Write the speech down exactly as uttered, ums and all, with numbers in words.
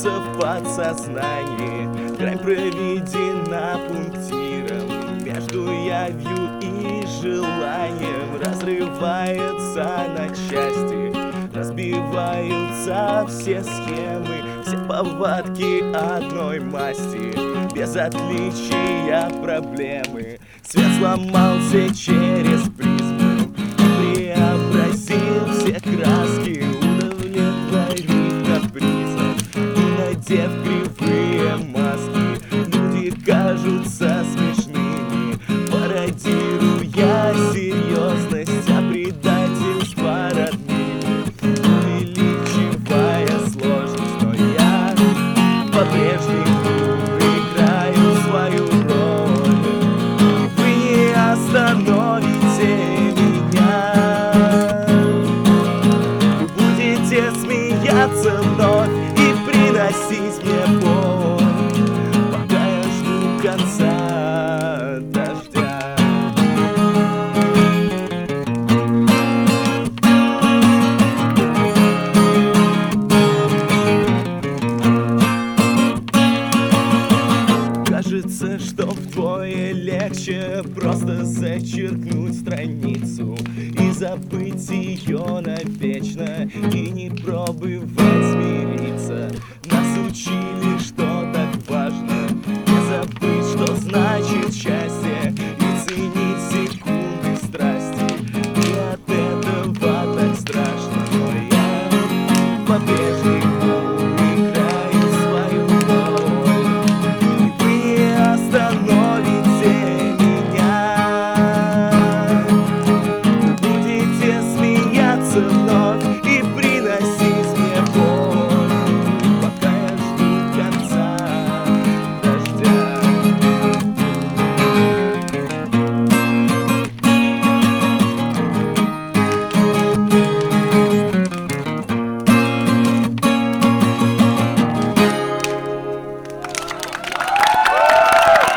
поселился в подсознании. Грань проведена пунктиром между явью и желанием. Разрывается на части, разбиваются все схемы, все повадки одной масти, без отличия проблемы. Свет сломался через призму, преобразил все краски, удовлетворив капризом и надев кривые маски. Люди кажутся смешными, пародируя серьезность, а предательство родными, увеличивая сложность. Но я по-прежнему играю свою роль, и вы не остановите меня. Вы будете смеяться вновь и приносить мне боль, пока я жду конца дождя. Кажется, что вдвое легче просто зачеркнуть страницу и забыть ее навечно, и не пробовать